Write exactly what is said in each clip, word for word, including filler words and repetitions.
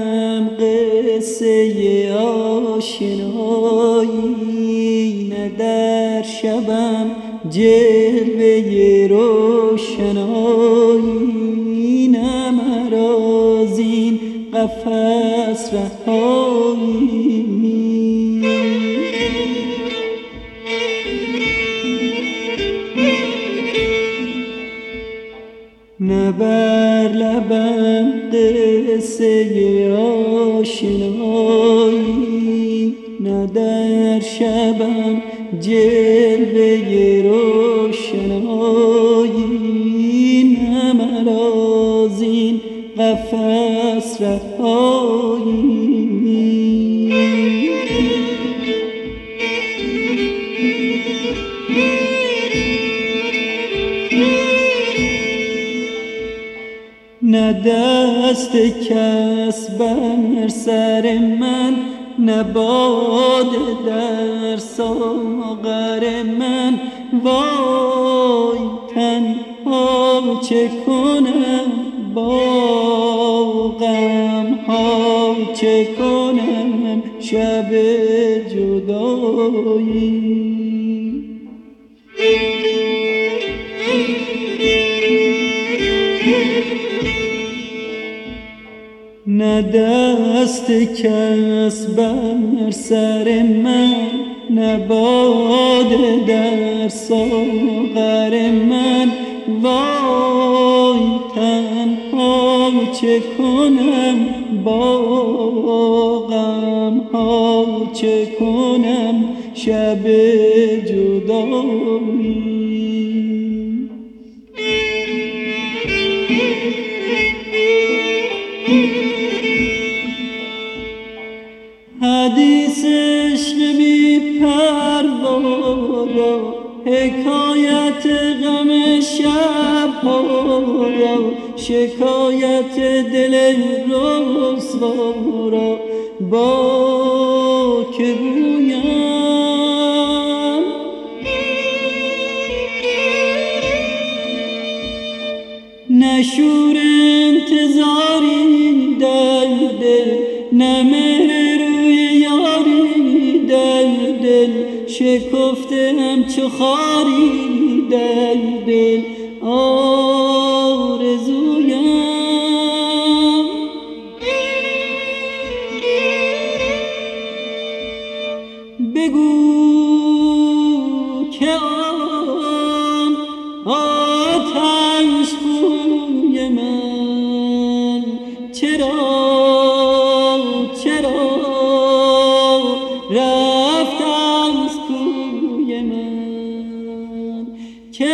لبم قصه آشنایی، نه در شبم جلوه روشنایی، نه مرا زین قفس رهایی. نه بر لبم قصه آشنایی، نه در شبم جلوه روشنایی، نه مرا زین قفس رهایی. نه دست کس بر سر من، نه باده در ساغر من. وای تنها چه کنم با غم ها، چه کنم شب جدایی. نه دست کس بر سر من، نه باده در ساغر من. وای تنها چه کنم با غم ها، چه کنم شب جدایی. حدیث عشق بی پروا را، حکایت غم شب ها را، شکایت دل رسوا را با که گویم؟ نه شور انتظاری در دل، نه مهر روی یاری در دل. شکفته همچو خاری در دل آرزویم. بگو که آن آتش خوی من چرا چرا رفت از کوی من، که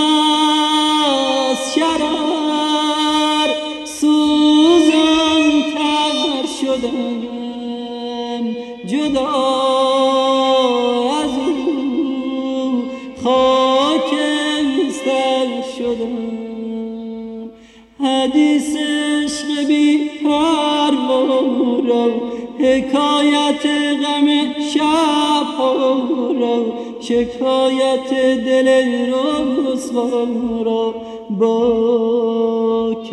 از شرر سوزان تر شدم، جدا از او خاکستر شدم. حدیث عشق بی پروا را، حکایت غم شب ها را، شکایت دل رسوا را با که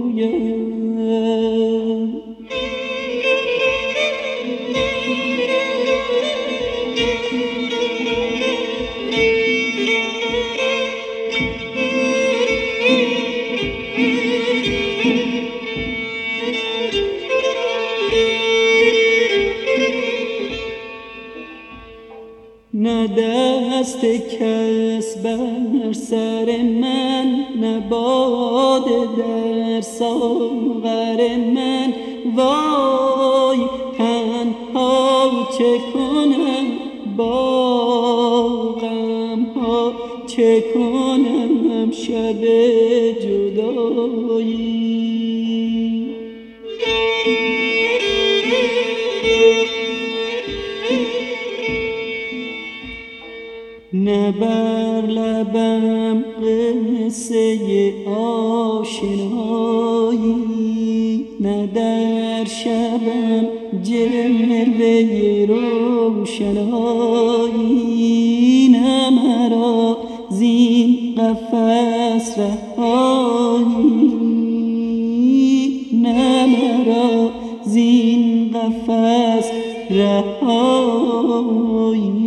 گویم؟ نه دست کس بر سر من، نه باده در ساغر من. وای تنها چه کنم با غم ها، چه کنم شب جدایی. نه بر لبم قصه آشنایی، نه در شبم جلوه روشنایی، نه مرا زین قفس رهایی، نه مرا زین قفس رهایی